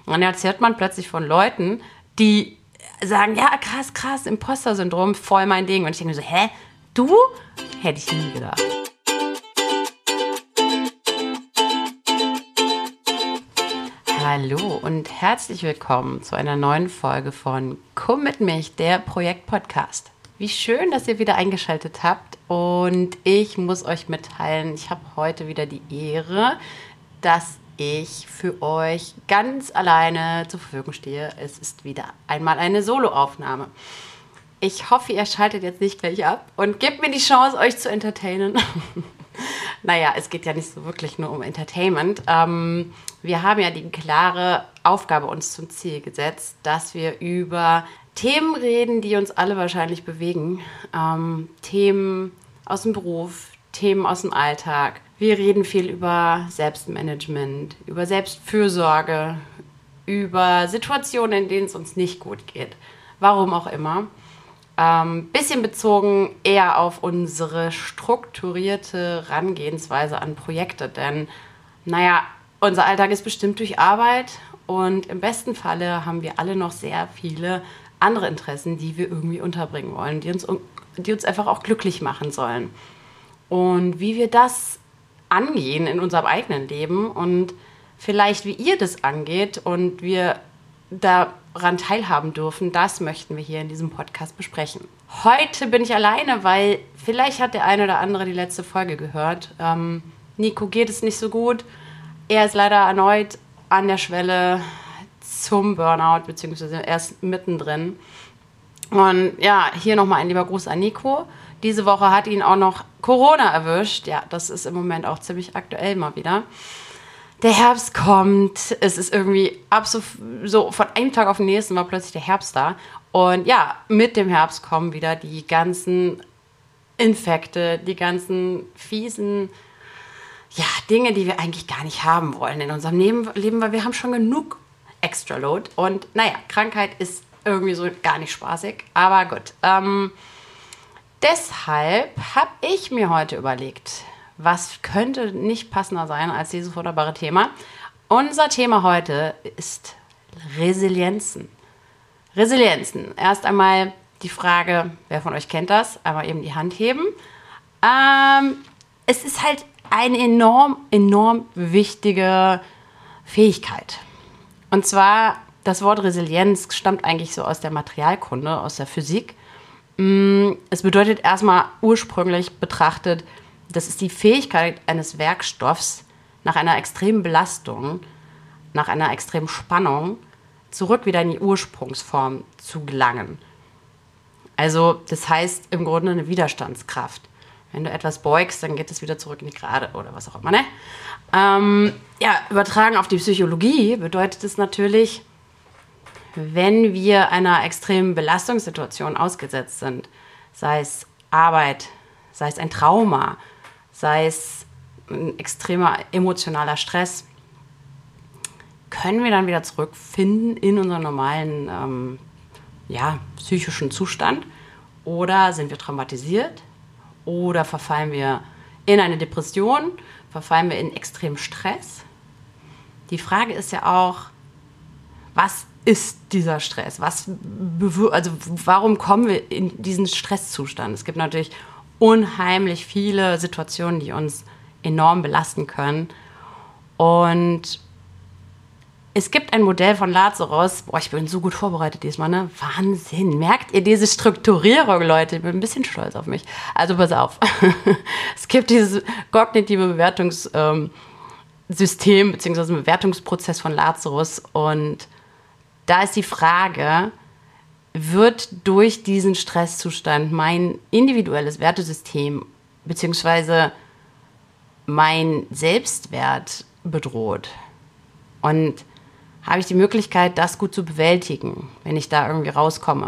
Und jetzt hört man plötzlich von Leuten, die sagen, ja, krass, Imposter-Syndrom, voll mein Ding. Und ich denke mir so, hä, du? Hätte ich nie gedacht. Hallo und herzlich willkommen zu einer neuen Folge von Komm mit mich, der Projekt-Podcast. Wie schön, dass ihr wieder eingeschaltet habt und ich muss euch mitteilen, ich habe heute wieder die Ehre, dass ich für euch ganz alleine zur Verfügung stehe. Es ist wieder einmal eine Soloaufnahme. Ich hoffe, ihr schaltet jetzt nicht gleich ab und gebt mir die Chance, euch zu entertainen. Naja, es geht ja nicht so wirklich nur um Entertainment. Wir haben ja die klare Aufgabe uns zum Ziel gesetzt, dass wir über Themen reden, die uns alle wahrscheinlich bewegen. Themen aus dem Beruf, Themen aus dem Alltag. Wir reden viel über Selbstmanagement, über Selbstfürsorge, über Situationen, in denen es uns nicht gut geht. Warum auch immer. Bisschen bezogen eher auf unsere strukturierte Herangehensweise an Projekte. Denn, unser Alltag ist bestimmt durch Arbeit und im besten Falle haben wir alle noch sehr viele andere Interessen, die wir irgendwie unterbringen wollen, die uns einfach auch glücklich machen sollen. Und wie wir das angehen in unserem eigenen Leben und vielleicht wie ihr das angeht und wir daran teilhaben dürfen, das möchten wir hier in diesem Podcast besprechen. Heute bin ich alleine, weil vielleicht hat der eine oder andere die letzte Folge gehört. Nico geht es nicht so gut. Er ist leider erneut an der Schwelle zum Burnout, beziehungsweise er ist mittendrin. Und ja, hier nochmal ein lieber Gruß an Nico. Diese Woche hat ihn auch noch Corona erwischt. Ja, das ist im Moment auch ziemlich aktuell mal wieder. Der Herbst kommt, es ist irgendwie so von einem Tag auf den nächsten war plötzlich der Herbst da. Und ja, mit dem Herbst kommen wieder die ganzen Infekte, die ganzen fiesen Dinge, die wir eigentlich gar nicht haben wollen in unserem Leben, weil wir haben schon genug Extra Load. Und Krankheit ist irgendwie so gar nicht spaßig, aber gut. Deshalb habe ich mir heute überlegt, was könnte nicht passender sein als dieses wunderbare Thema? Unser Thema heute ist Resilienzen. Resilienzen. Erst einmal die Frage, wer von euch kennt das? Einmal eben die Hand heben. Es ist halt eine enorm wichtige Fähigkeit. Und zwar, das Wort Resilienz stammt eigentlich so aus der Materialkunde, aus der Physik. Es bedeutet erstmal ursprünglich betrachtet, das ist die Fähigkeit eines Werkstoffs, nach einer extremen Belastung, nach einer extremen Spannung, zurück wieder in die Ursprungsform zu gelangen. Also das heißt im Grunde eine Widerstandskraft. Wenn du etwas beugst, dann geht es wieder zurück in die Gerade oder was auch immer, ne? Übertragen auf die Psychologie bedeutet es natürlich, wenn wir einer extremen Belastungssituation ausgesetzt sind, sei es Arbeit, sei es ein Trauma, sei es ein extremer emotionaler Stress, können wir dann wieder zurückfinden in unseren normalen psychischen Zustand oder sind wir traumatisiert oder verfallen wir in eine Depression, verfallen wir in extremen Stress. Die Frage ist ja auch, was ist dieser Stress? Warum kommen wir in diesen Stresszustand? Es gibt natürlich unheimlich viele Situationen, die uns enorm belasten können. Und es gibt ein Modell von Lazarus. Ich bin so gut vorbereitet diesmal, ne? Wahnsinn. Merkt ihr diese Strukturierung, Leute? Ich bin ein bisschen stolz auf mich. Also pass auf. Es gibt dieses kognitive Bewertungssystem bzw. Bewertungsprozess von Lazarus. Und da ist die Frage, wird durch diesen Stresszustand mein individuelles Wertesystem bzw. mein Selbstwert bedroht? Und habe ich die Möglichkeit, das gut zu bewältigen, wenn ich da irgendwie rauskomme?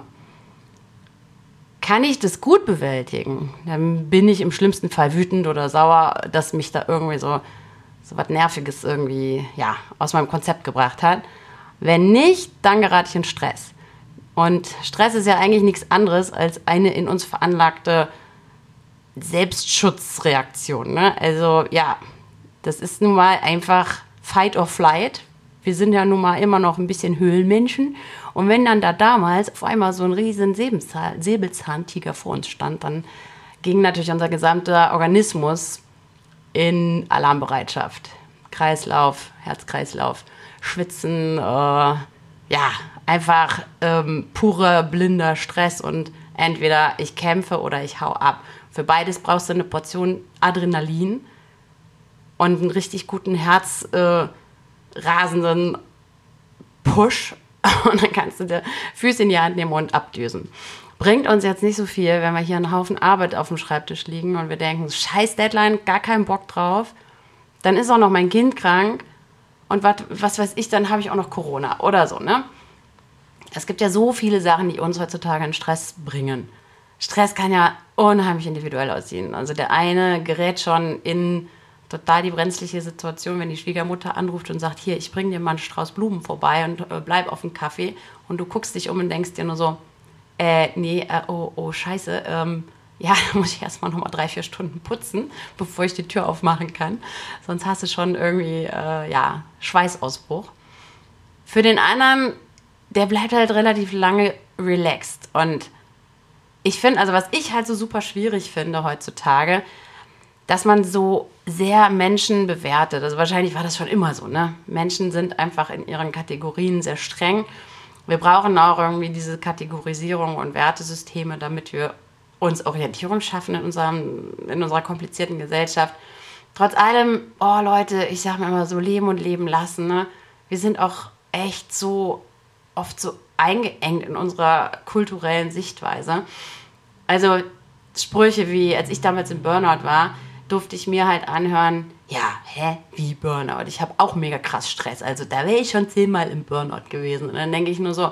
Kann ich das gut bewältigen? Dann bin ich im schlimmsten Fall wütend oder sauer, dass mich da irgendwie so was Nerviges irgendwie aus meinem Konzept gebracht hat. Wenn nicht, dann gerate ich in Stress. Und Stress ist ja eigentlich nichts anderes als eine in uns veranlagte Selbstschutzreaktion. Ne? Also das ist nun mal einfach Fight or Flight. wir sind ja nun mal immer noch ein bisschen Höhlenmenschen. Und wenn dann da damals auf einmal so ein riesen Säbelzahntiger vor uns stand, dann ging natürlich unser gesamter Organismus in Alarmbereitschaft. Kreislauf, Herzkreislauf, Schwitzen, einfach purer, blinder Stress und entweder ich kämpfe oder ich hau ab. Für beides brauchst du eine Portion Adrenalin und einen richtig guten herzrasenden Push und dann kannst du die Füße in die Hand nehmen und abdüsen. Bringt uns jetzt nicht so viel, wenn wir hier einen Haufen Arbeit auf dem Schreibtisch liegen und wir denken, scheiß Deadline, gar keinen Bock drauf. Dann ist auch noch mein Kind krank und was weiß ich, dann habe ich auch noch Corona oder so, ne? Es gibt ja so viele Sachen, die uns heutzutage in Stress bringen. Stress kann ja unheimlich individuell aussehen. Also der eine gerät schon in total die brenzliche Situation, wenn die Schwiegermutter anruft und sagt, hier, ich bringe dir mal einen Strauß Blumen vorbei und bleib auf dem Kaffee. Und du guckst dich um und denkst dir nur so, scheiße, da muss ich erstmal nochmal 3-4 Stunden putzen, bevor ich die Tür aufmachen kann. Sonst hast du schon irgendwie, Schweißausbruch. Für den anderen, der bleibt halt relativ lange relaxed. Und ich finde, also was ich halt so super schwierig finde heutzutage, dass man so sehr Menschen bewertet. Also wahrscheinlich war das schon immer so, ne? Menschen sind einfach in ihren Kategorien sehr streng. Wir brauchen auch irgendwie diese Kategorisierung und Wertesysteme, damit wir uns Orientierung schaffen in unserer komplizierten Gesellschaft. Trotz allem, Leute, ich sag mir immer so, leben und leben lassen, ne? Wir sind auch echt so oft so eingeengt in unserer kulturellen Sichtweise. Also Sprüche wie, als ich damals im Burnout war, durfte ich mir halt anhören, wie Burnout? Ich habe auch mega krass Stress, also da wäre ich schon 10-mal im Burnout gewesen. Und dann denke ich nur so,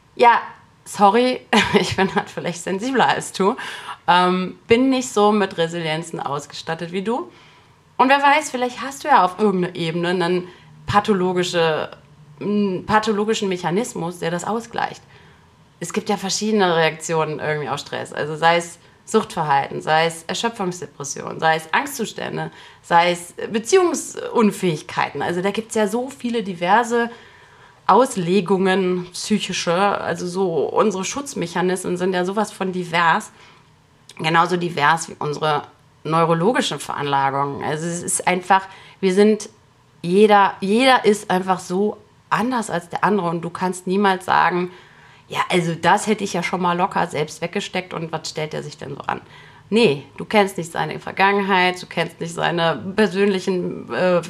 sorry, ich bin halt vielleicht sensibler als du, bin nicht so mit Resilienzen ausgestattet wie du. Und wer weiß, vielleicht hast du ja auf irgendeiner Ebene einen pathologischen Mechanismus, der das ausgleicht. Es gibt ja verschiedene Reaktionen irgendwie auf Stress, also sei es Suchtverhalten, sei es Erschöpfungsdepression, sei es Angstzustände, sei es Beziehungsunfähigkeiten. Also da gibt es ja so viele diverse Auslegungen, psychische, also so unsere Schutzmechanismen sind ja sowas von divers, genauso divers wie unsere neurologischen Veranlagungen. Also es ist einfach, jeder ist einfach so anders als der andere und du kannst niemals sagen, also das hätte ich ja schon mal locker selbst weggesteckt und was stellt er sich denn so an? Nee, du kennst nicht seine Vergangenheit, du kennst nicht seine persönlichen,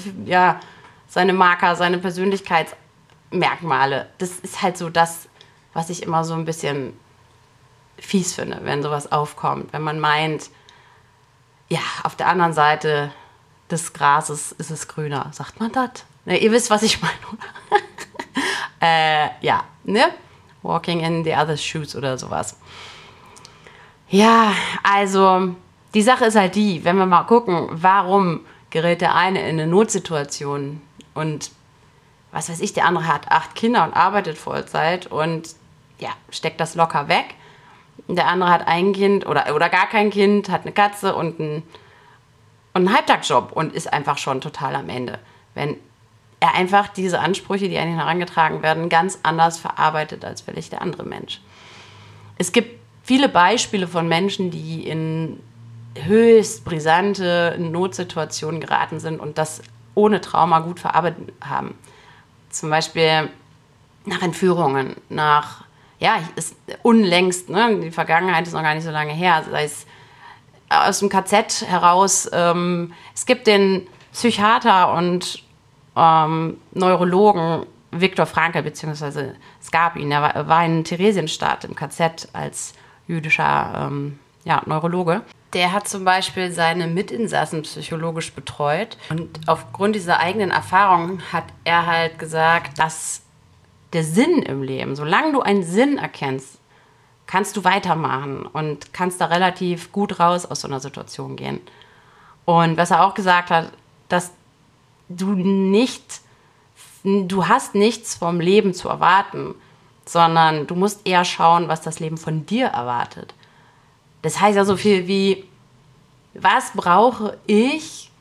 seine Marker, seine Persönlichkeitsmerkmale. Das ist halt so das, was ich immer so ein bisschen fies finde, wenn sowas aufkommt. Wenn man meint, auf der anderen Seite des Grases ist es grüner. Sagt man das? Ne, ihr wisst, was ich meine, oder? Ne? Walking in the other's shoes oder sowas. Ja, also die Sache ist halt die, wenn wir mal gucken, warum gerät der eine in eine Notsituation und was weiß ich, der andere hat 8 Kinder und arbeitet Vollzeit und steckt das locker weg. Der andere hat ein Kind oder gar kein Kind, hat eine Katze und einen Halbtagsjob und ist einfach schon total am Ende. Wenn er einfach diese Ansprüche, die an ihn herangetragen werden, ganz anders verarbeitet als vielleicht der andere Mensch. Es gibt viele Beispiele von Menschen, die in höchst brisante Notsituationen geraten sind und das ohne Trauma gut verarbeitet haben. Zum Beispiel nach Entführungen, ist unlängst, ne, die Vergangenheit ist noch gar nicht so lange her, sei es aus dem KZ heraus. Es gibt den Psychiater und Neurologen Viktor Frankl, beziehungsweise es gab ihn, er war in Theresienstadt im KZ als jüdischer Neurologe. Der hat zum Beispiel seine Mitinsassen psychologisch betreut und aufgrund dieser eigenen Erfahrungen hat er halt gesagt, dass der Sinn im Leben, solange du einen Sinn erkennst, kannst du weitermachen und kannst da relativ gut raus aus so einer Situation gehen. Und was er auch gesagt hat, dass du hast nichts vom Leben zu erwarten, sondern du musst eher schauen, was das Leben von dir erwartet. Das heißt ja so viel wie, was brauche ich,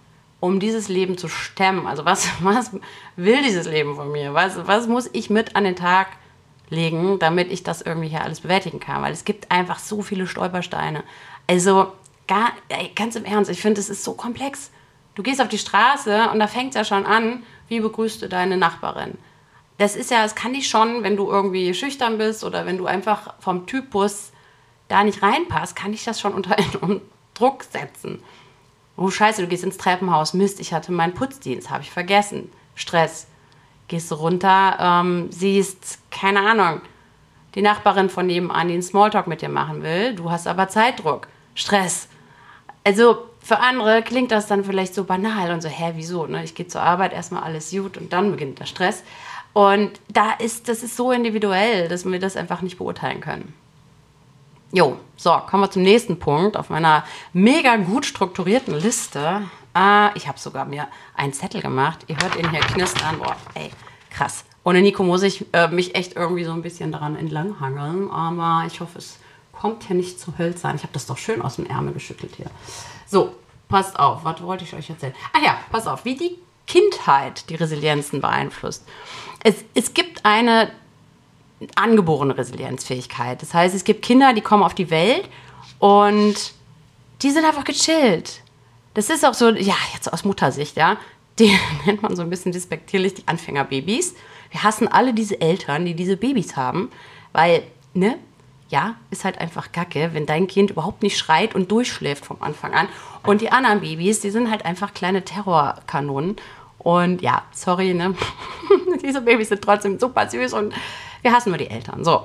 um dieses Leben zu stemmen? Also was will dieses Leben von mir? Was muss ich mit an den Tag legen, damit ich das irgendwie hier alles bewältigen kann? Weil es gibt einfach so viele Stolpersteine. Also ganz im Ernst, ich finde, es ist so komplex. Du gehst auf die Straße und da fängt es ja schon an, wie begrüßt du deine Nachbarin? Es kann dich schon, wenn du irgendwie schüchtern bist oder wenn du einfach vom Typus da nicht reinpasst, kann dich das schon unter Druck setzen. Oh Scheiße, du gehst ins Treppenhaus, Mist, ich hatte meinen Putzdienst, habe ich vergessen. Stress. Gehst du runter, siehst, keine Ahnung, die Nachbarin von nebenan, die einen Smalltalk mit dir machen will, du hast aber Zeitdruck. Stress. Also für andere klingt das dann vielleicht so banal und so, wieso? Ne? Ich gehe zur Arbeit, erstmal alles gut und dann beginnt der Stress. Und das ist so individuell, dass wir das einfach nicht beurteilen können. Jo, so, kommen wir zum nächsten Punkt auf meiner mega gut strukturierten Liste. Ich habe sogar mir einen Zettel gemacht. Ihr hört ihn hier knistern. Boah, ey, krass. Ohne Nico muss ich mich echt irgendwie so ein bisschen daran entlanghangeln. Aber ich hoffe, es kommt hier nicht zu hölzern. Ich habe das doch schön aus dem Ärmel geschüttelt hier. So, passt auf. Was wollte ich euch erzählen? Ach ja, pass auf, wie die Kindheit die Resilienzen beeinflusst. Es gibt eine angeborene Resilienzfähigkeit. Das heißt, es gibt Kinder, die kommen auf die Welt und die sind einfach gechillt. Das ist auch so, ja, jetzt aus Muttersicht, ja, die nennt man so ein bisschen despektierlich die Anfängerbabys. Wir hassen alle diese Eltern, die diese Babys haben, weil, ne, ja, ist halt einfach Kacke, wenn dein Kind überhaupt nicht schreit und durchschläft vom Anfang an. Und die anderen Babys, die sind halt einfach kleine Terrorkanonen. Und ja, sorry, ne, diese Babys sind trotzdem super süß und wir hassen nur die Eltern. So.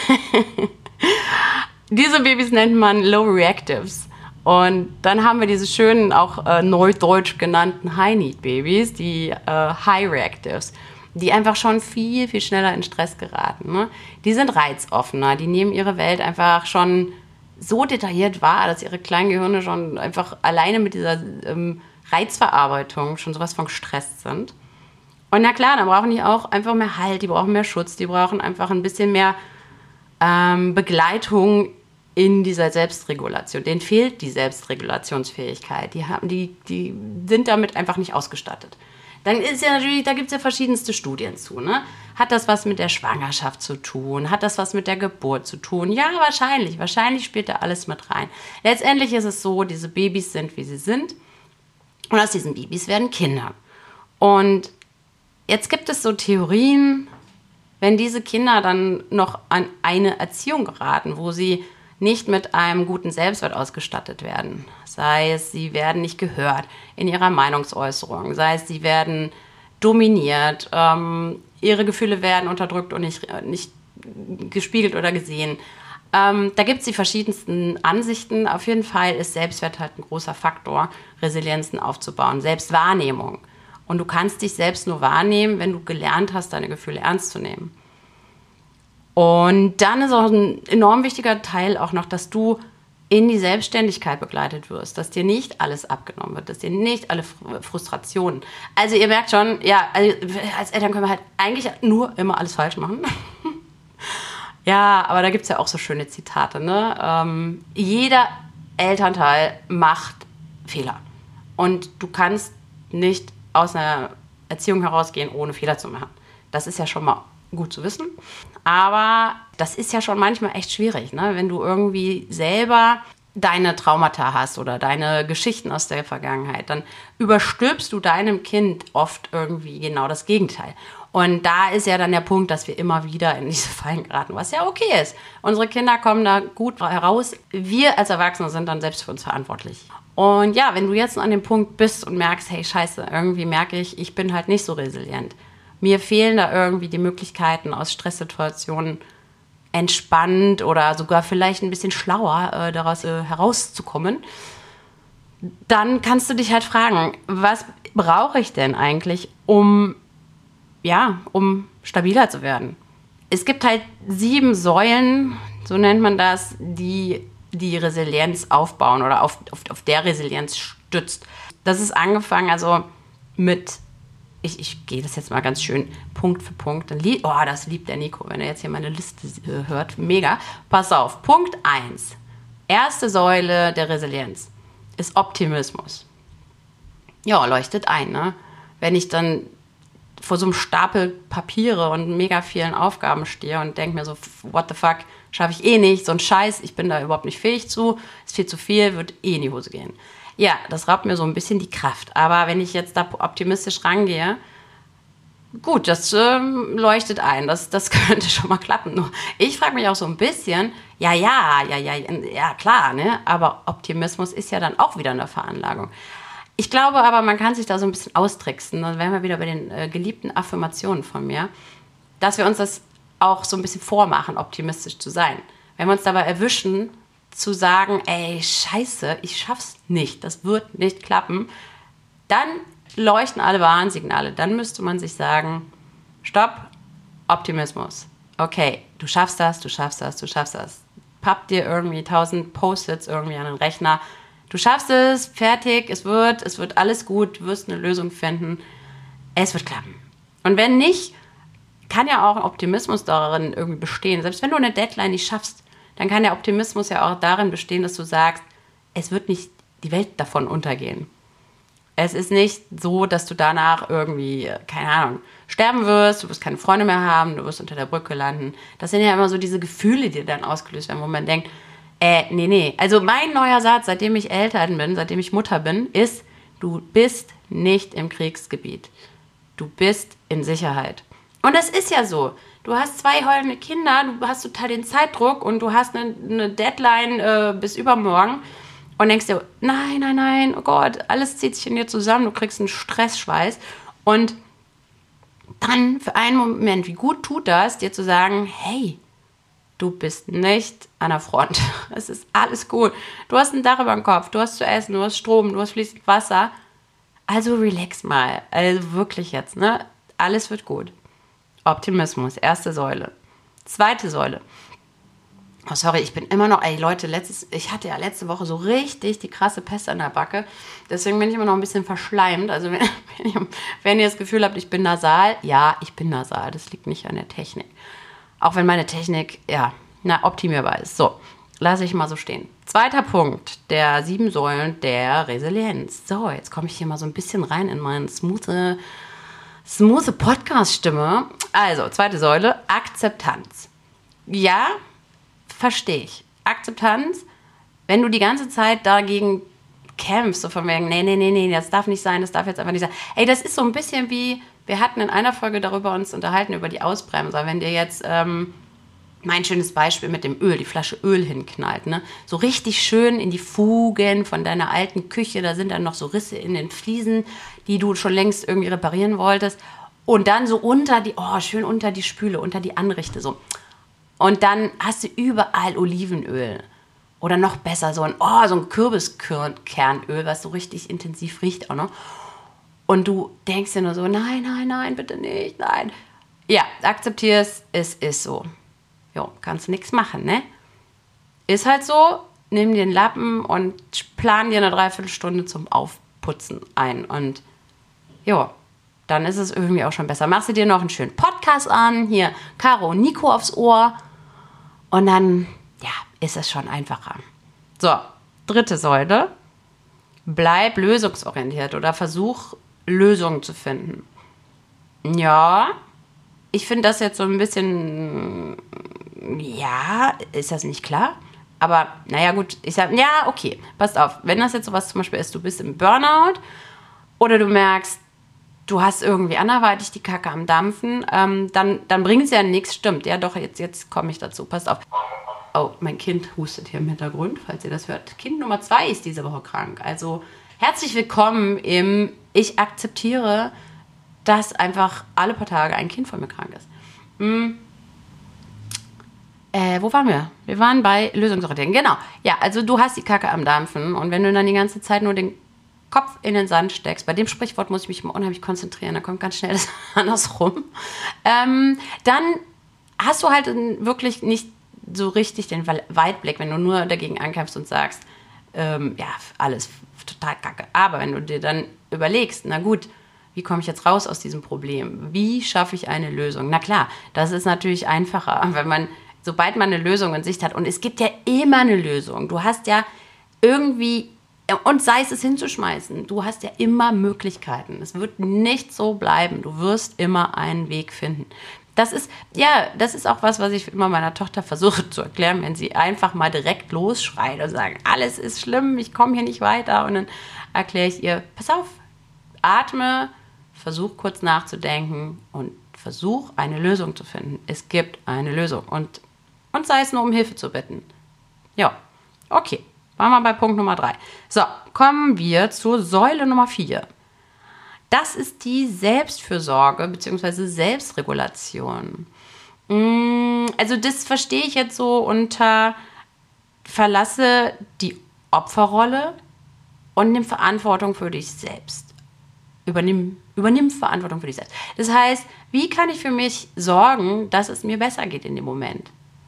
Diese Babys nennt man Low Reactives. Und dann haben wir diese schönen, auch neudeutsch genannten High-Need-Babys, die High Reactives, die einfach schon viel, viel schneller in Stress geraten. Ne? Die sind reizoffener, die nehmen ihre Welt einfach schon so detailliert wahr, dass ihre kleinen Gehirne schon einfach alleine mit dieser Reizverarbeitung schon sowas von gestresst sind. Und na klar, dann brauchen die auch einfach mehr Halt, die brauchen mehr Schutz, die brauchen einfach ein bisschen mehr Begleitung in dieser Selbstregulation. Denen fehlt die Selbstregulationsfähigkeit. Die sind damit einfach nicht ausgestattet. Dann ist ja natürlich, da gibt es ja verschiedenste Studien zu. Ne? Hat das was mit der Schwangerschaft zu tun? Hat das was mit der Geburt zu tun? Ja, wahrscheinlich. Wahrscheinlich spielt da alles mit rein. Letztendlich ist es so, diese Babys sind, wie sie sind. Und aus diesen Babys werden Kinder. Und jetzt gibt es so Theorien, wenn diese Kinder dann noch an eine Erziehung geraten, wo sie nicht mit einem guten Selbstwert ausgestattet werden. Sei es, sie werden nicht gehört in ihrer Meinungsäußerung. Sei es, sie werden dominiert. Ihre Gefühle werden unterdrückt und nicht gespiegelt oder gesehen. Da gibt es die verschiedensten Ansichten. Auf jeden Fall ist Selbstwert halt ein großer Faktor, Resilienzen aufzubauen. Selbstwahrnehmung. Und du kannst dich selbst nur wahrnehmen, wenn du gelernt hast, deine Gefühle ernst zu nehmen. Und dann ist auch ein enorm wichtiger Teil auch noch, dass du in die Selbstständigkeit begleitet wirst, dass dir nicht alles abgenommen wird, dass dir nicht alle Frustrationen. Also ihr merkt schon, ja, also als Eltern können wir halt eigentlich nur immer alles falsch machen. Ja, aber da gibt es ja auch so schöne Zitate, ne? Jeder Elternteil macht Fehler. Und du kannst nicht aus einer Erziehung herausgehen, ohne Fehler zu machen. Das ist ja schon mal gut zu wissen. Aber das ist ja schon manchmal echt schwierig, ne? Wenn du irgendwie selber deine Traumata hast oder deine Geschichten aus der Vergangenheit, dann überstülpst du deinem Kind oft irgendwie genau das Gegenteil. Und da ist ja dann der Punkt, dass wir immer wieder in diese Fallen geraten, was ja okay ist. Unsere Kinder kommen da gut heraus. Wir als Erwachsene sind dann selbst für uns verantwortlich. Und ja, wenn du jetzt an dem Punkt bist und merkst, hey, scheiße, irgendwie merke ich bin halt nicht so resilient. Mir fehlen da irgendwie die Möglichkeiten, aus Stresssituationen entspannt oder sogar vielleicht ein bisschen schlauer daraus herauszukommen, dann kannst du dich halt fragen, was brauche ich denn eigentlich, um stabiler zu werden? Es gibt halt 7 Säulen, so nennt man das, die Resilienz aufbauen oder auf der Resilienz stützt. Das ist angefangen mit, ich gehe das jetzt mal ganz schön Punkt für Punkt. Das liebt der Nico, wenn er jetzt hier meine Liste hört. Mega. Pass auf. Punkt 1. Erste Säule der Resilienz ist Optimismus. ja, leuchtet ein, ne? Wenn ich dann vor so einem Stapel Papiere und mega vielen Aufgaben stehe und denke mir so, what the fuck, schaffe ich eh nicht, so ein Scheiß, ich bin da überhaupt nicht fähig zu, ist viel zu viel, wird eh in die Hose gehen. Ja, das raubt mir so ein bisschen die Kraft. Aber wenn ich jetzt da optimistisch rangehe, gut, das leuchtet ein, das könnte schon mal klappen. Nur ich frage mich auch so ein bisschen, ja, klar, ne? Aber Optimismus ist ja dann auch wieder eine Veranlagung. Ich glaube aber, man kann sich da so ein bisschen austricksen. Dann wären wir wieder bei den geliebten Affirmationen von mir, dass wir uns das auch so ein bisschen vormachen, optimistisch zu sein. Wenn wir uns dabei erwischen, zu sagen, ey, scheiße, ich schaff's nicht, das wird nicht klappen, dann leuchten alle Warnsignale. Dann müsste man sich sagen, stopp, Optimismus. Okay, du schaffst das. Papp dir irgendwie 1000 Post-its irgendwie an den Rechner. Du schaffst es, fertig, es wird alles gut, du wirst eine Lösung finden. Es wird klappen. Und wenn nicht, kann ja auch Optimismus darin irgendwie bestehen. Selbst wenn du eine Deadline nicht schaffst, dann kann der Optimismus ja auch darin bestehen, dass du sagst, es wird nicht die Welt davon untergehen. Es ist nicht so, dass du danach irgendwie, keine Ahnung, sterben wirst, du wirst keine Freunde mehr haben, du wirst unter der Brücke landen. Das sind ja immer so diese Gefühle, die dann ausgelöst werden, wo man denkt, nee. Also mein neuer Satz, seitdem ich Eltern bin, seitdem ich Mutter bin, ist, du bist nicht im Kriegsgebiet. Du bist in Sicherheit. Und das ist ja so. Du hast 2 heulende Kinder, du hast total den Zeitdruck und du hast eine Deadline bis übermorgen und denkst dir, nein, oh Gott, alles zieht sich in dir zusammen, du kriegst einen Stressschweiß. Und dann für einen Moment, wie gut tut das, dir zu sagen, hey, du bist nicht an der Front. Es ist alles gut. Du hast ein Dach über dem Kopf, du hast zu essen, du hast Strom, du hast fließend Wasser. Also relax mal. Also wirklich jetzt, ne? Alles wird gut. Optimismus, erste Säule. Zweite Säule. Oh, sorry, ich bin immer noch, Leute, ich hatte ja letzte Woche so richtig die krasse Pest an der Backe. Deswegen bin ich immer noch ein bisschen verschleimt. Also wenn ihr das Gefühl habt, ich bin nasal, ja, ich bin nasal. Das liegt nicht an der Technik. Auch wenn meine Technik, optimierbar ist. So, lasse ich mal so stehen. Zweiter Punkt der 7 Säulen der Resilienz. So, jetzt komme ich hier mal so ein bisschen rein in meine smooth Podcast-Stimme. Also, zweite Säule, Akzeptanz. Ja, verstehe ich. Akzeptanz, wenn du die ganze Zeit dagegen kämpfst, so von wegen, nee, das darf nicht sein, das darf jetzt einfach nicht sein. Das ist so ein bisschen wie, wir hatten in einer Folge darüber uns unterhalten, über die Ausbremser. Wenn dir jetzt, mein schönes Beispiel mit dem Öl, die Flasche Öl hinknallt, ne? So richtig schön in die Fugen von deiner alten Küche, da sind dann noch so Risse in den Fliesen, die du schon längst irgendwie reparieren wolltest. Und dann so schön unter die Spüle, unter die Anrichte so. Und dann hast du überall Olivenöl. Oder noch besser, so ein Kürbiskernöl, was so richtig intensiv riecht auch noch. Und du denkst dir nur so, nein, bitte nicht, nein. Ja, akzeptierst, es ist so. Jo, kannst du nichts machen, ne? Ist halt so, nimm dir den Lappen und plan dir eine Dreiviertelstunde zum Aufputzen ein. Und jo, dann ist es irgendwie auch schon besser. Machst du dir noch einen schönen Podcast an, hier Caro und Nico aufs Ohr. Und dann, ist es schon einfacher. So, dritte Säule. Bleib lösungsorientiert oder versuch, Lösungen zu finden. Ja, ich finde das jetzt so ein bisschen, ist das nicht klar? Aber, gut, ich sage, okay, passt auf. Wenn das jetzt sowas zum Beispiel ist, du bist im Burnout oder du merkst, du hast irgendwie anderweitig die Kacke am Dampfen, dann bringt es ja nichts, stimmt. Ja, doch, jetzt komme ich dazu, passt auf. Oh, mein Kind hustet hier im Hintergrund, falls ihr das hört. Kind Nummer 2 ist diese Woche krank. Also, herzlich willkommen im Ich akzeptiere, dass einfach alle paar Tage ein Kind von mir krank ist. Wo waren wir? Wir waren bei Lösungsorientierung. Genau. Ja, also du hast die Kacke am Dampfen und wenn du dann die ganze Zeit nur den Kopf in den Sand steckst, bei dem Sprichwort muss ich mich immer unheimlich konzentrieren, da kommt ganz schnell das andersrum, dann hast du halt wirklich nicht so richtig den Weitblick, wenn du nur dagegen ankämpfst und sagst, alles total kacke. Aber wenn du dir dann überlegst, na gut, wie komme ich jetzt raus aus diesem Problem? Wie schaffe ich eine Lösung? Na klar, das ist natürlich einfacher, sobald man eine Lösung in Sicht hat. Und es gibt ja immer eine Lösung. Du hast ja irgendwie Und sei es hinzuschmeißen. Du hast ja immer Möglichkeiten. Es wird nicht so bleiben. Du wirst immer einen Weg finden. Das ist auch was ich immer meiner Tochter versuche zu erklären, wenn sie einfach mal direkt losschreit und sagt, alles ist schlimm, ich komme hier nicht weiter. Und dann erkläre ich ihr, pass auf, atme, versuch kurz nachzudenken und versuch eine Lösung zu finden. Es gibt eine Lösung. Und sei es nur um Hilfe zu bitten. Ja, okay. Waren wir bei Punkt Nummer 3. So, kommen wir zur Säule Nummer 4. Das ist die Selbstfürsorge bzw. Selbstregulation. Also das verstehe ich jetzt so unter verlasse die Opferrolle und nimm Verantwortung für dich selbst. Übernimm Verantwortung für dich selbst. Das heißt, wie kann ich für mich sorgen, dass es mir besser geht in dem Moment?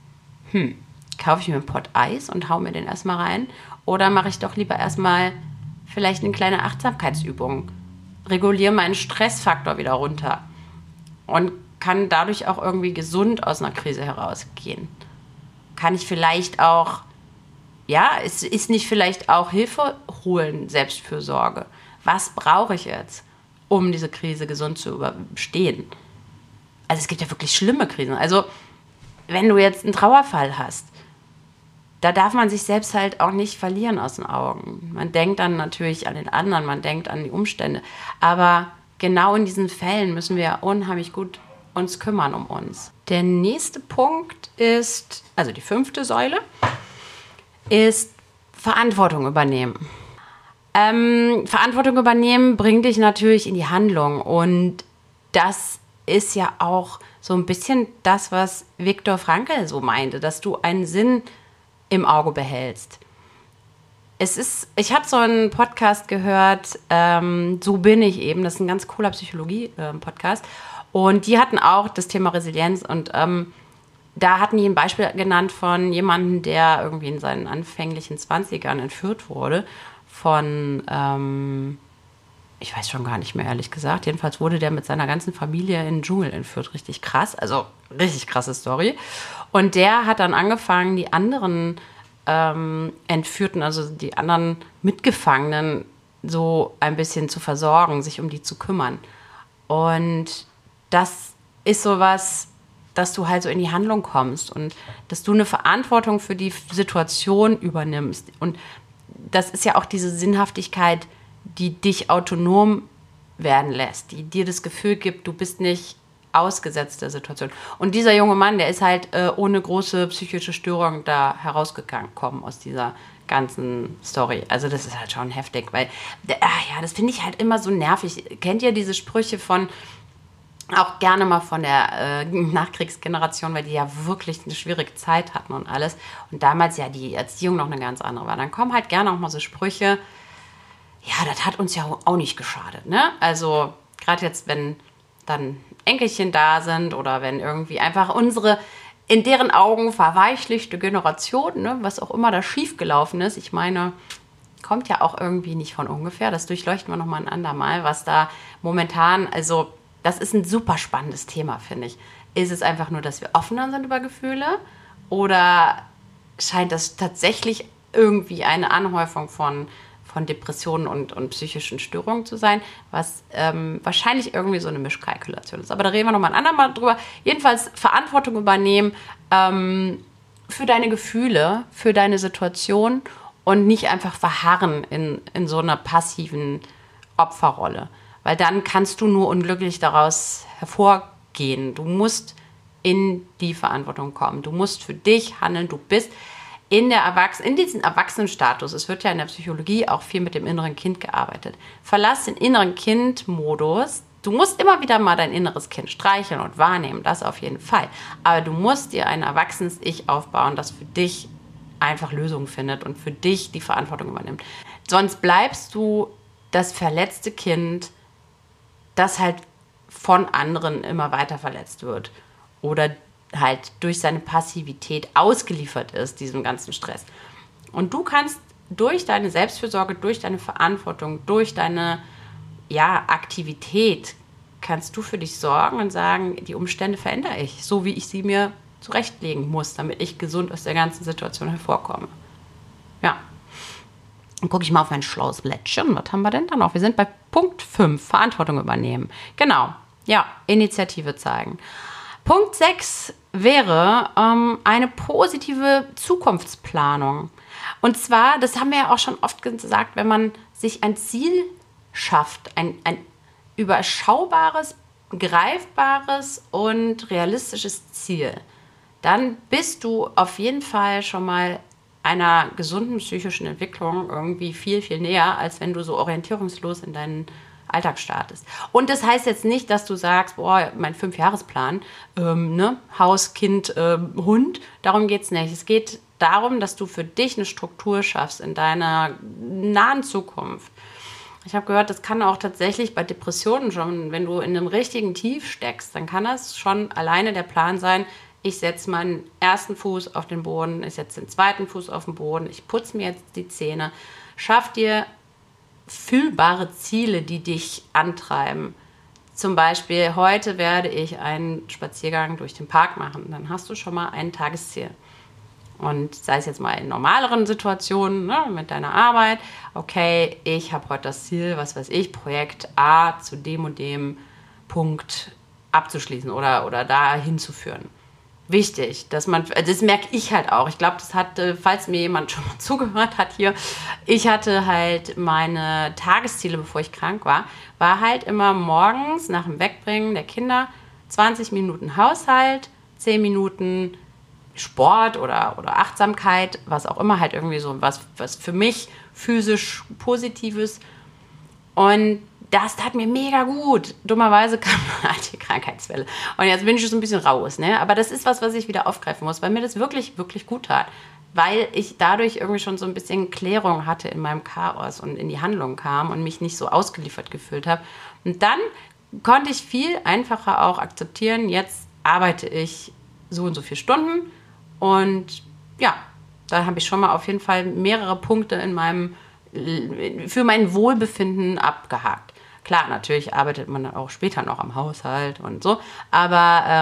Kaufe ich mir einen Pott Eis und hau mir den erstmal rein? Oder mache ich doch lieber erstmal vielleicht eine kleine Achtsamkeitsübung? Reguliere meinen Stressfaktor wieder runter und kann dadurch auch irgendwie gesund aus einer Krise herausgehen. Kann ich vielleicht auch, ist nicht vielleicht auch Hilfe holen, Selbstfürsorge? Was brauche ich jetzt, um diese Krise gesund zu überstehen? Also es gibt ja wirklich schlimme Krisen. Also wenn du jetzt einen Trauerfall hast, da darf man sich selbst halt auch nicht verlieren aus den Augen. Man denkt dann natürlich an den anderen, man denkt an die Umstände. Aber genau in diesen Fällen müssen wir unheimlich gut uns kümmern um uns. Der nächste Punkt ist, also die 5. Säule, ist Verantwortung übernehmen. Verantwortung übernehmen bringt dich natürlich in die Handlung. Und das ist ja auch so ein bisschen das, was Viktor Frankl so meinte, dass du einen Sinn im Auge behältst. Ich habe so einen Podcast gehört, So bin ich eben, das ist ein ganz cooler Psychologie-Podcast und die hatten auch das Thema Resilienz und da hatten die ein Beispiel genannt von jemandem, der irgendwie in seinen anfänglichen 20ern entführt wurde von, ich weiß schon gar nicht mehr, ehrlich gesagt, jedenfalls wurde der mit seiner ganzen Familie in den Dschungel entführt, richtig krass, also richtig krasse Story. Und der hat dann angefangen, die anderen Entführten, also die anderen Mitgefangenen, so ein bisschen zu versorgen, sich um die zu kümmern. Und das ist sowas, dass du halt so in die Handlung kommst und dass du eine Verantwortung für die Situation übernimmst. Und das ist ja auch diese Sinnhaftigkeit, die dich autonom werden lässt, die dir das Gefühl gibt, du bist nicht ausgesetzt der Situation. Und dieser junge Mann, der ist halt ohne große psychische Störung da herausgekommen aus dieser ganzen Story. Also das ist halt schon heftig, weil, das finde ich halt immer so nervig. Kennt ihr diese Sprüche von, auch gerne mal von der Nachkriegsgeneration, weil die ja wirklich eine schwierige Zeit hatten und alles. Und damals ja die Erziehung noch eine ganz andere war. Dann kommen halt gerne auch mal so Sprüche, ja, das hat uns ja auch nicht geschadet, ne? Also gerade jetzt, wenn dann Enkelchen da sind oder wenn irgendwie einfach unsere in deren Augen verweichlichte Generation, ne, was auch immer da schiefgelaufen ist, ich meine, kommt ja auch irgendwie nicht von ungefähr, das durchleuchten wir nochmal ein andermal, was da momentan, also das ist ein super spannendes Thema, finde ich. Ist es einfach nur, dass wir offener sind über Gefühle oder scheint das tatsächlich irgendwie eine Anhäufung von Depressionen und psychischen Störungen zu sein, was wahrscheinlich irgendwie so eine Mischkalkulation ist. Aber da reden wir nochmal ein andermal drüber. Jedenfalls Verantwortung übernehmen für deine Gefühle, für deine Situation und nicht einfach verharren in so einer passiven Opferrolle. Weil dann kannst du nur unglücklich daraus hervorgehen. Du in die Verantwortung kommen. Du musst für dich handeln. Du bist in diesem Erwachsenenstatus. Es wird ja in der Psychologie auch viel mit dem inneren Kind gearbeitet. Verlass den inneren Kind-Modus. Du musst immer wieder mal dein inneres Kind streicheln und wahrnehmen, das auf jeden Fall. Aber du musst dir ein erwachsenes Ich aufbauen, das für dich einfach Lösungen findet und für dich die Verantwortung übernimmt. Sonst bleibst du das verletzte Kind, das halt von anderen immer weiter verletzt wird oder halt durch seine Passivität ausgeliefert ist, diesem ganzen Stress. Und du kannst durch deine Selbstfürsorge, durch deine Verantwortung, durch deine Aktivität, kannst du für dich sorgen und sagen, die Umstände verändere ich, so wie ich sie mir zurechtlegen muss, damit ich gesund aus der ganzen Situation hervorkomme. Ja. Dann gucke ich mal auf mein schlaues Blättchen. Was haben wir denn da noch? Wir sind bei Punkt 5, Verantwortung übernehmen. Genau, ja, Initiative zeigen. Punkt 6 wäre eine positive Zukunftsplanung. Und zwar, das haben wir ja auch schon oft gesagt, wenn man sich ein Ziel schafft, ein überschaubares, greifbares und realistisches Ziel, dann bist du auf jeden Fall schon mal einer gesunden psychischen Entwicklung irgendwie viel, viel näher, als wenn du so orientierungslos in deinen Alltag startest. Und das heißt jetzt nicht, dass du sagst, boah, mein 5-Jahresplan, Haus, Kind, Hund, darum geht es nicht. Es geht darum, dass du für dich eine Struktur schaffst in deiner nahen Zukunft. Ich habe gehört, das kann auch tatsächlich bei Depressionen schon, wenn du in einem richtigen Tief steckst, dann kann das schon alleine der Plan sein, ich setze meinen ersten Fuß auf den Boden, ich setze den zweiten Fuß auf den Boden, ich putze mir jetzt die Zähne. Schaff dir fühlbare Ziele, die dich antreiben. Zum Beispiel, heute werde ich einen Spaziergang durch den Park machen. Dann hast du schon mal ein Tagesziel. Und sei es jetzt mal in normaleren Situationen, ne, mit deiner Arbeit, okay, ich habe heute das Ziel, was weiß ich, Projekt A zu dem und dem Punkt abzuschließen oder da hinzuführen. Wichtig, dass man, das merke ich halt auch. Ich glaube, das hatte, falls mir jemand schon mal zugehört hat hier, ich hatte halt meine Tagesziele, bevor ich krank war halt immer morgens nach dem Wegbringen der Kinder 20 Minuten Haushalt, 10 Minuten Sport oder Achtsamkeit, was auch immer, halt irgendwie so was für mich physisch Positives. Und das tat mir mega gut. Dummerweise kam halt die Krankheitswelle. Und jetzt bin ich schon so ein bisschen raus, ne? Aber das ist was ich wieder aufgreifen muss, weil mir das wirklich, wirklich gut tat. Weil ich dadurch irgendwie schon so ein bisschen Klärung hatte in meinem Chaos und in die Handlung kam und mich nicht so ausgeliefert gefühlt habe. Und dann konnte ich viel einfacher auch akzeptieren, jetzt arbeite ich so und so viele Stunden. Und ja, da habe ich schon mal auf jeden Fall mehrere Punkte für mein Wohlbefinden abgehakt. Klar, natürlich arbeitet man dann auch später noch am Haushalt und so, aber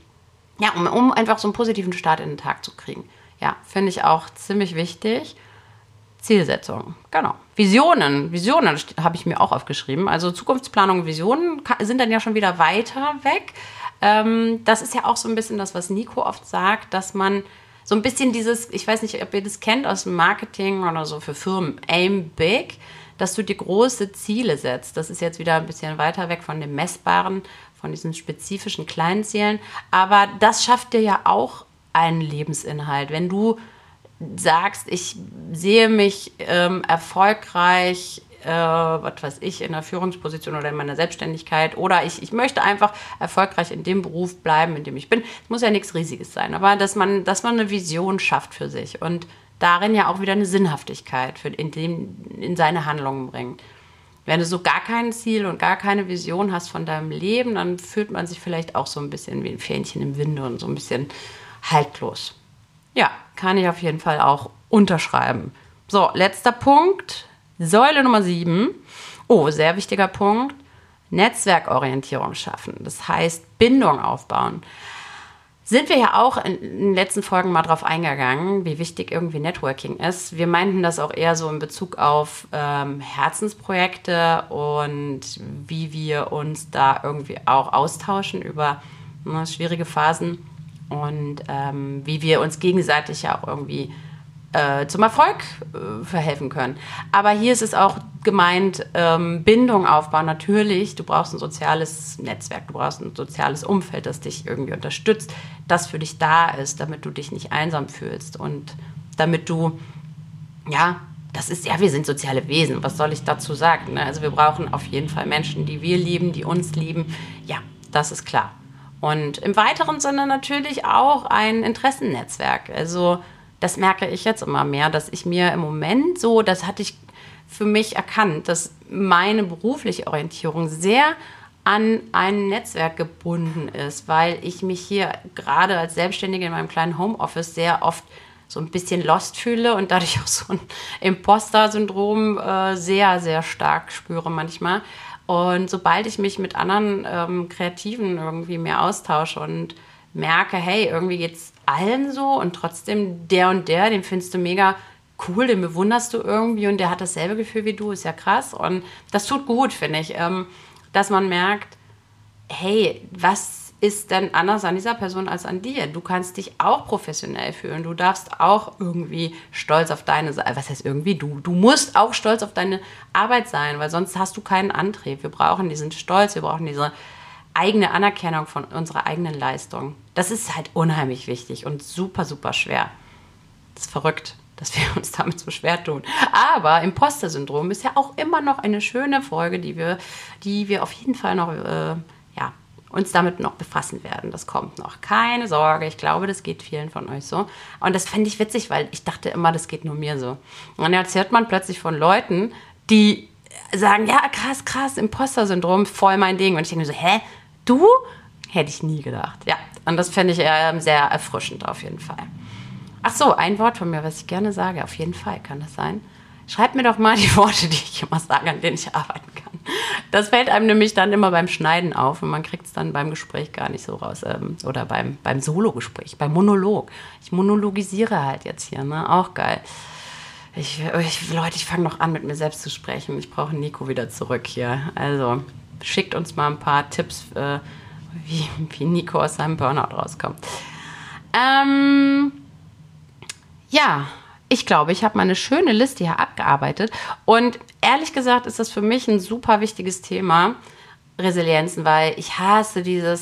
um einfach so einen positiven Start in den Tag zu kriegen. Ja, finde ich auch ziemlich wichtig. Zielsetzung, genau. Visionen habe ich mir auch aufgeschrieben. Also Zukunftsplanung und Visionen sind dann ja schon wieder weiter weg. Das ist ja auch so ein bisschen das, was Nico oft sagt, dass man so ein bisschen dieses, ich weiß nicht, ob ihr das kennt aus dem Marketing oder so für Firmen, aim big, dass du dir große Ziele setzt. Das ist jetzt wieder ein bisschen weiter weg von dem Messbaren, von diesen spezifischen kleinen Zielen. Aber das schafft dir ja auch einen Lebensinhalt. Wenn du sagst, ich sehe mich erfolgreich, was weiß ich, in einer Führungsposition oder in meiner Selbstständigkeit oder ich möchte einfach erfolgreich in dem Beruf bleiben, in dem ich bin. Es muss ja nichts Riesiges sein, aber dass man eine Vision schafft für sich und darin ja auch wieder eine Sinnhaftigkeit in seine Handlungen bringt. Wenn du so gar kein Ziel und gar keine Vision hast von deinem Leben, dann fühlt man sich vielleicht auch so ein bisschen wie ein Fähnchen im Winde und so ein bisschen haltlos. Ja, kann ich auf jeden Fall auch unterschreiben. So, letzter Punkt, Säule Nummer 7. Oh, sehr wichtiger Punkt. Netzwerkorientierung schaffen. Das heißt, Bindung aufbauen. Sind wir ja auch in den letzten Folgen mal drauf eingegangen, wie wichtig irgendwie Networking ist. Wir meinten das auch eher so in Bezug auf Herzensprojekte und wie wir uns da irgendwie auch austauschen über schwierige Phasen und wie wir uns gegenseitig ja auch irgendwie zum Erfolg verhelfen können. Aber hier ist es auch gemeint, Bindung aufbauen. Natürlich, du brauchst ein soziales Netzwerk, du brauchst ein soziales Umfeld, das dich irgendwie unterstützt, das für dich da ist, damit du dich nicht einsam fühlst und damit du, wir sind soziale Wesen, was soll ich dazu sagen? Ne? Also wir brauchen auf jeden Fall Menschen, die wir lieben, die uns lieben. Ja, das ist klar. Und im weiteren Sinne natürlich auch ein Interessennetzwerk. Also das merke ich jetzt immer mehr, dass ich mir im Moment so, das hatte ich für mich erkannt, dass meine berufliche Orientierung sehr an ein Netzwerk gebunden ist, weil ich mich hier gerade als Selbstständige in meinem kleinen Homeoffice sehr oft so ein bisschen lost fühle und dadurch auch so ein Imposter-Syndrom sehr, sehr stark spüre manchmal. Und sobald ich mich mit anderen Kreativen irgendwie mehr austausche und merke, hey, irgendwie geht's allen so und trotzdem der und der, den findest du mega cool, den bewunderst du irgendwie und der hat dasselbe Gefühl wie du, ist ja krass. Und das tut gut, finde ich, dass man merkt, hey, was ist denn anders an dieser Person als an dir? Du kannst dich auch professionell fühlen. Du darfst auch irgendwie stolz auf deine, was heißt irgendwie? Du musst auch stolz auf deine Arbeit sein, weil sonst hast du keinen Antrieb. Wir brauchen diesen Stolz, wir brauchen diese eigene Anerkennung von unserer eigenen Leistung. Das ist halt unheimlich wichtig und super, super schwer. Das ist verrückt, dass wir uns damit so schwer tun. Aber Imposter-Syndrom ist ja auch immer noch eine schöne Folge, die wir auf jeden Fall noch uns damit noch befassen werden. Das kommt noch. Keine Sorge, ich glaube, das geht vielen von euch so. Und das fände ich witzig, weil ich dachte immer, das geht nur mir so. Und jetzt hört man plötzlich von Leuten, die sagen, ja, krass, Imposter-Syndrom, voll mein Ding. Und ich denke mir so, hä, du? Hätte ich nie gedacht. Ja, und das fände ich sehr erfrischend auf jeden Fall. Ach so, ein Wort von mir, was ich gerne sage. Auf jeden Fall kann das sein. Schreibt mir doch mal die Worte, die ich immer sage, an denen ich arbeiten kann. Das fällt einem nämlich dann immer beim Schneiden auf und man kriegt es dann beim Gespräch gar nicht so raus. Oder beim Solo-Gespräch, beim Monolog. Ich monologisiere halt jetzt hier, ne? Auch geil. Leute, ich fange noch an, mit mir selbst zu sprechen. Ich brauche Nico wieder zurück hier. Also schickt uns mal ein paar Tipps, wie Nico aus seinem Burnout rauskommt. Ja, ich glaube, ich habe mal eine schöne Liste hier abgearbeitet. Und ehrlich gesagt ist das für mich ein super wichtiges Thema, Resilienzen, weil ich hasse diese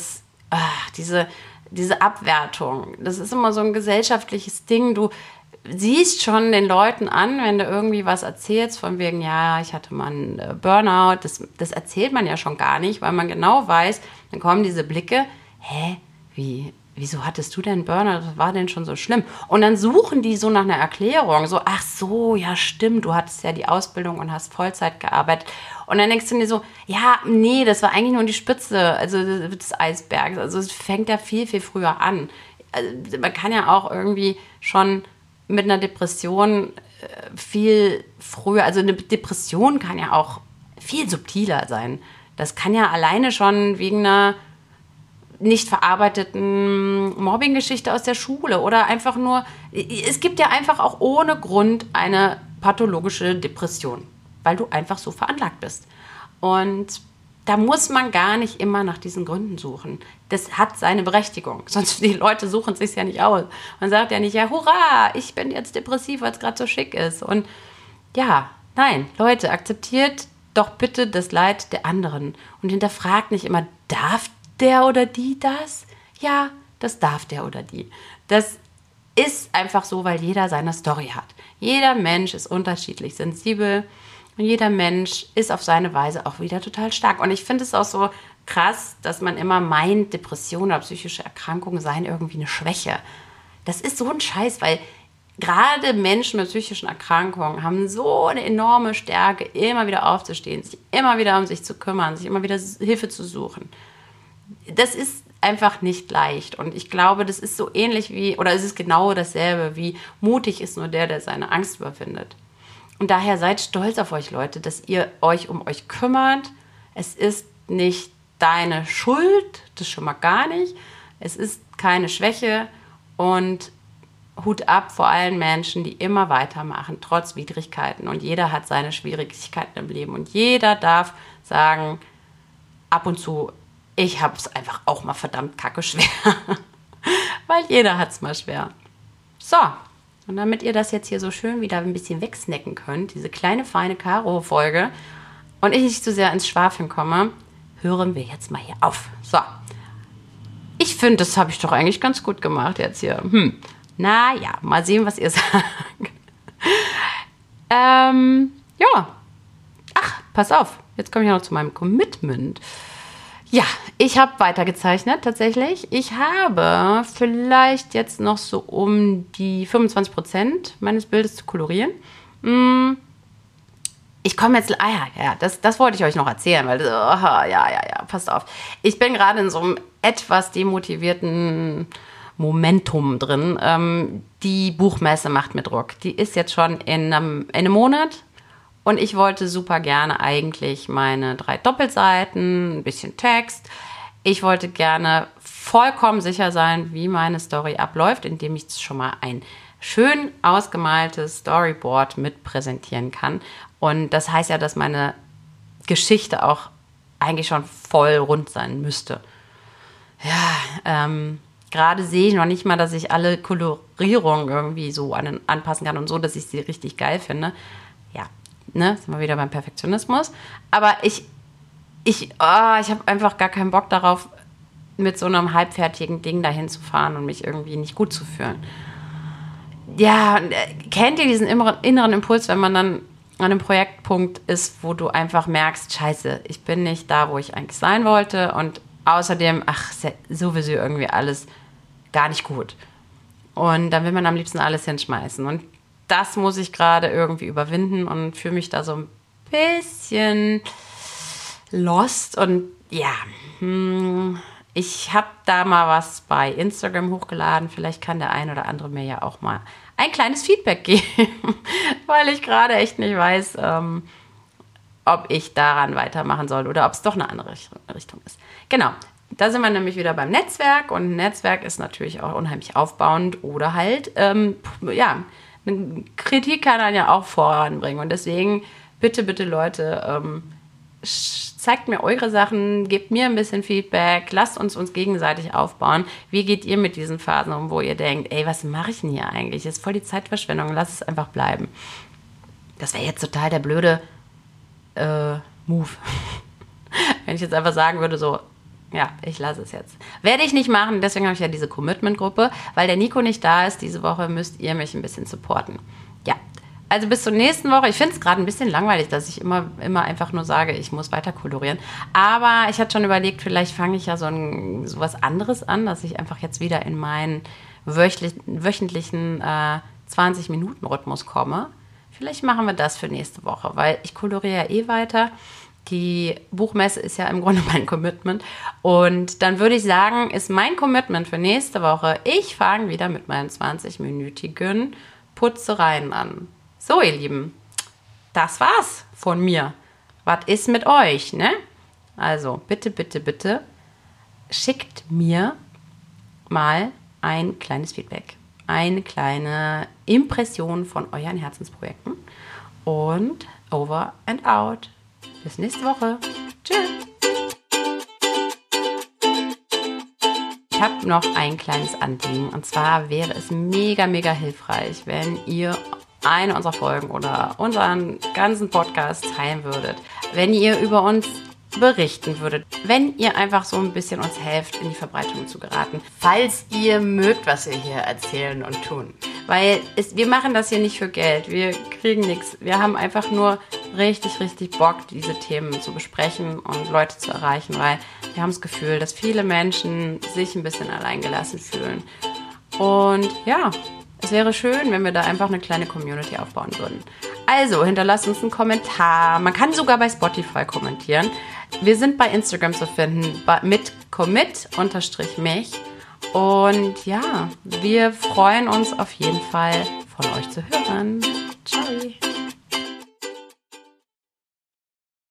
Abwertung. Das ist immer so ein gesellschaftliches Ding. Du siehst schon den Leuten an, wenn du irgendwie was erzählst, von wegen, ja, ich hatte mal einen Burnout. Das erzählt man ja schon gar nicht, weil man genau weiß, dann kommen diese Blicke, wieso hattest du denn Burnout? Was war denn schon so schlimm? Und dann suchen die so nach einer Erklärung. So, ach so, ja stimmt, du hattest ja die Ausbildung und hast Vollzeit gearbeitet. Und dann denkst du dir so, ja, nee, das war eigentlich nur die Spitze des Eisbergs. Also es fängt ja viel, viel früher an. Also, man kann ja auch irgendwie schon mit einer Depression viel früher, also eine Depression kann ja auch viel subtiler sein. Das kann ja alleine schon wegen einer nicht verarbeiteten Mobbing-Geschichte aus der Schule oder einfach nur, es gibt ja einfach auch ohne Grund eine pathologische Depression, weil du einfach so veranlagt bist. Und da muss man gar nicht immer nach diesen Gründen suchen. Das hat seine Berechtigung, sonst die Leute suchen es sich ja nicht aus. Man sagt ja nicht, ja hurra, ich bin jetzt depressiv, weil es gerade so schick ist. Und ja, nein, Leute, akzeptiert doch bitte das Leid der anderen und hinterfragt nicht immer, darf der oder die das? Ja, das darf der oder die. Das ist einfach so, weil jeder seine Story hat. Jeder Mensch ist unterschiedlich sensibel und jeder Mensch ist auf seine Weise auch wieder total stark. Und ich finde es auch so krass, dass man immer meint, Depressionen oder psychische Erkrankungen seien irgendwie eine Schwäche. Das ist so ein Scheiß, weil gerade Menschen mit psychischen Erkrankungen haben so eine enorme Stärke, immer wieder aufzustehen, sich immer wieder um sich zu kümmern, sich immer wieder Hilfe zu suchen. Das ist einfach nicht leicht. Und ich glaube, das ist so ähnlich wie, oder es ist genau dasselbe, wie mutig ist nur der seine Angst überwindet. Und daher seid stolz auf euch, Leute, dass ihr euch um euch kümmert. Es ist nicht deine Schuld, das schon mal gar nicht. Es ist keine Schwäche und Hut ab vor allen Menschen, die immer weitermachen, trotz Widrigkeiten. Und jeder hat seine Schwierigkeiten im Leben. Und jeder darf sagen, ab und zu, ich habe es einfach auch mal verdammt kacke schwer. Weil jeder hat es mal schwer. So, und damit ihr das jetzt hier so schön wieder ein bisschen wegsnacken könnt, diese kleine, feine Karo-Folge, und ich nicht zu sehr ins Schwafeln komme, hören wir jetzt mal hier auf. So, ich finde, das habe ich doch eigentlich ganz gut gemacht jetzt hier. Naja, mal sehen, was ihr sagt. Ja. Ach, pass auf, jetzt komme ich noch zu meinem Commitment. Ja, ich habe weitergezeichnet tatsächlich. Ich habe vielleicht jetzt noch so um die 25% meines Bildes zu kolorieren. Ich komme jetzt, das wollte ich euch noch erzählen, weil, passt auf. Ich bin gerade in so einem etwas demotivierten Momentum drin. Die Buchmesse macht mir Druck. Die ist jetzt schon in einem Monat. Und ich wollte super gerne eigentlich meine 3 Doppelseiten, ein bisschen Text. Ich wollte gerne vollkommen sicher sein, wie meine Story abläuft, indem ich schon mal ein schön ausgemaltes Storyboard mit präsentieren kann. Und das heißt ja, dass meine Geschichte auch eigentlich schon voll rund sein müsste. Ja, gerade sehe ich noch nicht mal, dass ich alle Kolorierungen irgendwie so anpassen kann und so, dass ich sie richtig geil finde. Ja, ne, sind wir wieder beim Perfektionismus. Aber ich habe einfach gar keinen Bock darauf, mit so einem halbfertigen Ding dahin zu fahren und mich irgendwie nicht gut zu fühlen. Ja, kennt ihr diesen inneren Impuls, wenn man dann an einem Projektpunkt ist, wo du einfach merkst, scheiße, ich bin nicht da, wo ich eigentlich sein wollte und außerdem, ist ja sowieso irgendwie alles gar nicht gut. Und dann will man am liebsten alles hinschmeißen. Und das muss ich gerade irgendwie überwinden und fühle mich da so ein bisschen lost. Und ja, ich habe da mal was bei Instagram hochgeladen. Vielleicht kann der ein oder andere mir ja auch mal ein kleines Feedback geben, weil ich gerade echt nicht weiß, ob ich daran weitermachen soll oder ob es doch eine andere Richtung ist. Genau, da sind wir nämlich wieder beim Netzwerk und ein Netzwerk ist natürlich auch unheimlich aufbauend oder halt, Kritik kann einen ja auch voranbringen und deswegen bitte Leute, zeigt mir eure Sachen, gebt mir ein bisschen Feedback, lasst uns gegenseitig aufbauen. Wie geht ihr mit diesen Phasen um, wo ihr denkt, ey, was mache ich denn hier eigentlich? Das ist voll die Zeitverschwendung, lass es einfach bleiben. Das wäre jetzt total der blöde Move. Wenn ich jetzt einfach sagen würde, so, ja, ich lasse es jetzt. Werde ich nicht machen, deswegen habe ich ja diese Commitment-Gruppe, weil der Nico nicht da ist diese Woche, müsst ihr mich ein bisschen supporten. Ja, also bis zur nächsten Woche. Ich finde es gerade ein bisschen langweilig, dass ich immer einfach nur sage, ich muss weiter kolorieren. Aber ich hatte schon überlegt, vielleicht fange ich ja so was anderes an, dass ich einfach jetzt wieder in meinen wöchentlichen 20-Minuten-Rhythmus komme. Vielleicht machen wir das für nächste Woche, weil ich koloriere ja weiter. Die Buchmesse ist ja im Grunde mein Commitment. Und dann würde ich sagen, ist mein Commitment für nächste Woche, ich fange wieder mit meinen 20-minütigen Putzereien an. So, ihr Lieben, das war's von mir. Was ist mit euch, ne? Also, bitte, schickt mir mal ein kleines Feedback. Eine kleine Impression von euren Herzensprojekten. Und over and out. Bis nächste Woche. Tschüss. Ich habe noch ein kleines Anliegen. Und zwar wäre es mega hilfreich, wenn ihr eine unserer Folgen oder unseren ganzen Podcast teilen würdet. Wenn ihr über uns berichten würdet. Wenn ihr einfach so ein bisschen uns helft, in die Verbreitung zu geraten. Falls ihr mögt, was wir hier erzählen und tun. Weil wir machen das hier nicht für Geld. Wir kriegen nichts. Wir haben einfach nur richtig Bock, diese Themen zu besprechen und Leute zu erreichen, weil wir haben das Gefühl, dass viele Menschen sich ein bisschen alleingelassen fühlen. Und ja, es wäre schön, wenn wir da einfach eine kleine Community aufbauen würden. Also, hinterlasst uns einen Kommentar. Man kann sogar bei Spotify kommentieren. Wir sind bei Instagram zu finden, mit commit_mich. Und ja, wir freuen uns auf jeden Fall, von euch zu hören. Ciao.